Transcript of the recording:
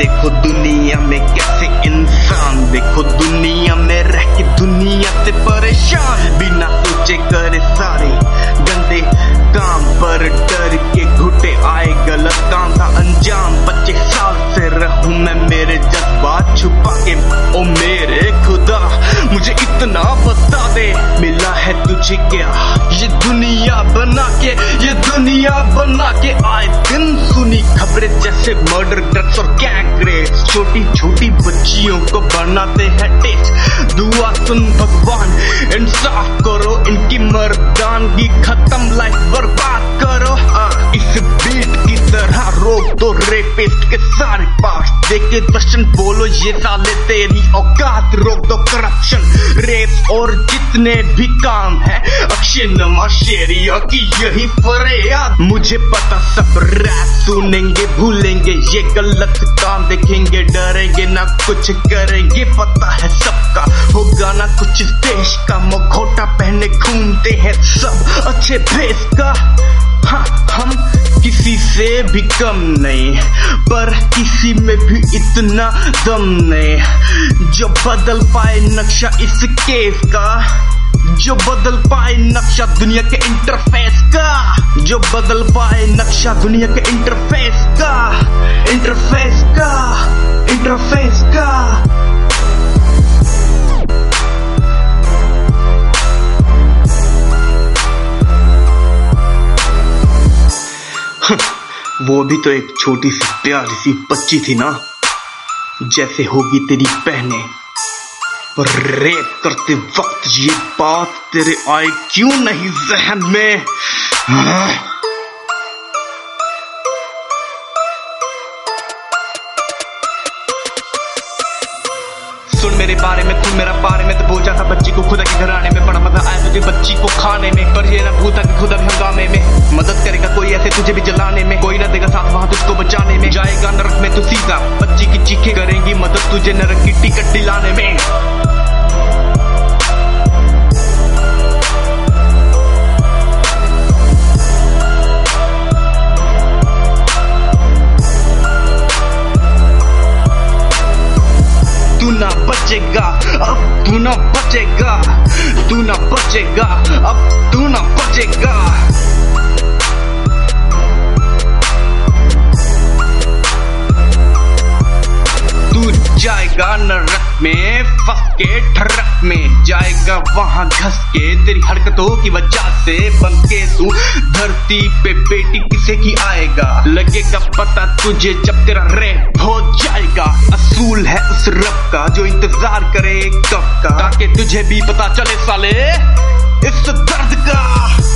देखो दुनिया में कैसे इंसान, देखो दुनिया में रह के दुनिया से परेशान, बिना सोचे करे सारे गंदे काम, पर डर के घुटे आए गलत काम का अंजाम। 25 साल से रहूं मैं मेरे जज्बात छुपा के, ओ मेरे खुदा मुझे इतना बता दे, मिला है तुझे क्या ये दुनिया बना के, ये दुनिया बना के। आए दिन सुनी खबरें जैसे मर्डर, ड्रग्स और गैंग रेप, छोटी छोटी बच्चियों को बनाते हैं टेस्ट। दुआ सुन भगवान इंसाफ करो, इनकी मर्दानगी खत्म, लाइफ बर्बाद करो। इस बीट की तरह रोक दो रेपिस्ट के सारे पास, देखे दर्शन बोलो ये साले तेरी औकात, रोक दो करप्शन रेप और जितने भी काम है अक्षय नमाशेरिया की यही फरियाद। मुझे पता सब रैप सुनेंगे भूलेंगे ये गलत काम, देखेंगे डरेंगे ना कुछ करेंगे, पता है सबका होगा ना कुछ देश का। मुखौटा पहने घूमते हैं सब अच्छे भेस का, हाँ हम किसी से भी कम नहीं, पर किसी में भी इतना दम नहीं जो बदल पाए नक्शा इस केस का, जो बदल पाए नक्शा दुनिया के इंटरफेस का, जो बदल पाए नक्शा दुनिया के इंटरफेस का, इंटरफेस का, इंटरफेस का। वो भी तो एक छोटी सी प्यारी सी बच्ची थी ना, जैसे होगी तेरी बहनें, पर रेप करते वक्त ये बात तेरे आए क्यों नहीं जहन में? सुन मेरे बारे में, खुद मेरा बारे में, तो बोल जाता बच्ची को खुदा के घराने में, बड़ा मजा आया तुझे बच्ची को खाने में, पर ये ना भूता कि खुदा भी हंगामे में मदद करेगा कोई ऐसे तुझे भी जलाने में, कोई ना देगा साथ वहां तुझको बचाने में, जाएगा नरक में तू सीधा, बच्ची की चीखें करेंगी मदद तुझे नरक की टिकट दिलाने में। तू ना बचेगा अब, तू ना बचेगा, तू ना बचेगा अब, तू ना बचेगा। तू जाएगा नरक में फंस के, ठरक में जाएगा वहां घस के, तेरी हरकतों की वजह से बन के तू धरती पे बेटी किसे की आएगा, लगेगा पता तुझे जब तेरा रेप हो जाएगा। असूल है उस रब का जो इंतजार करे कब का, ताकि तुझे भी पता चले साले इस दर्द का।